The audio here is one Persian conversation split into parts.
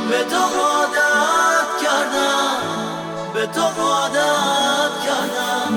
به تو عادت کردم، به تو عادت کردم.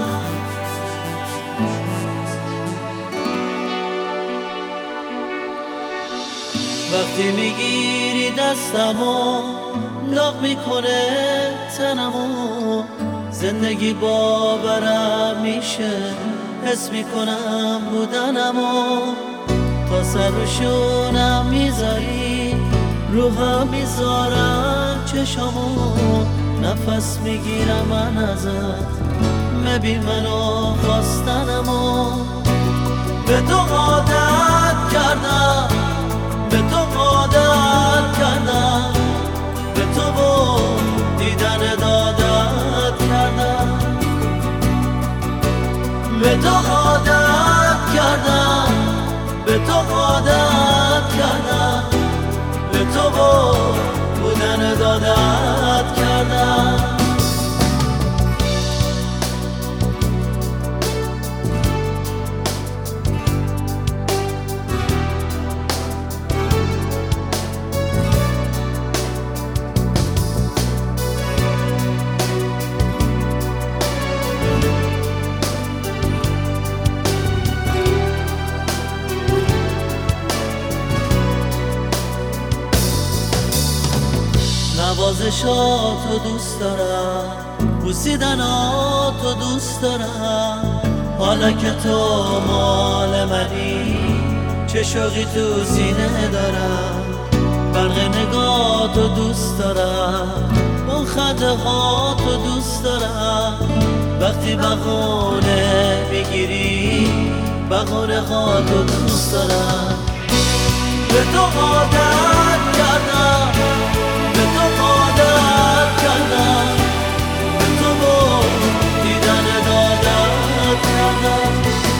وقتی میگیری دستمو داغ میکنه تنمو، زندگی باورم میشه، حس میکنم بودنمو. تا سر رو شونم میذاری، روحم میذارم چشمو، نفس میگیرم من ازت، مبین منو خواستنمو. به تو عادت کردم، به تو عادت کردم، به تو با دیدن عادت کردم. به تو عادت کردم، به تو عادت کردم، به تو با بودن عادت کردم. نوازشاتو دوست دارم، بوسیدناتو دوست دارم. حالا که تو مال منی، چه شوقی تو سینه دارم. برق نگاهتو دوست دارم، اون خنده هاتو دوست دارم. وقتی بهونه میگیری، بهونه هاتو دوست دارم. به تو عادت کردم، به تو عادت کردم، به تو با دیدن عادت کردم.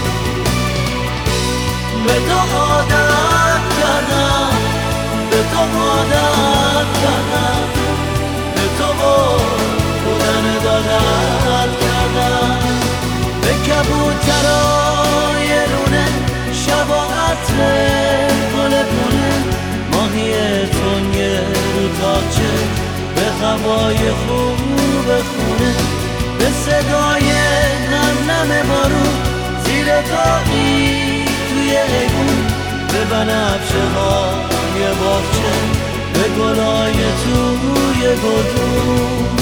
به تو عادت کردم، به تو عادت کردم، به تو با بودن عادت کردم. به کبوترای رونه، شب و عطر گل پونه، ماهی تنگ رو تاقچه، به هوای خوب خونه، به صدای نم نم بارون زیر تاقی توی ایوون، به بنفشه های باغچه، به گلای توی گلدون.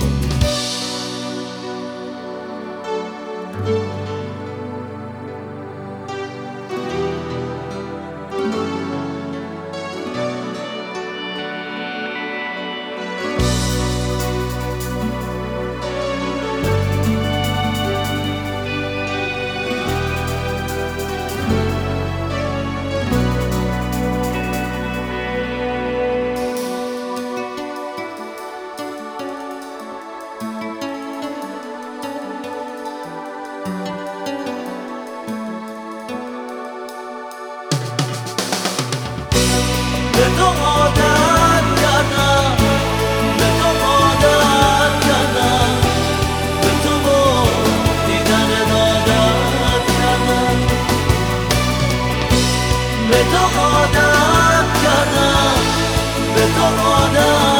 به تو عادت کردم، به تو عادت کردم، به تو با دیدن عادت کردم. به تو عادت کردم، به تو عادت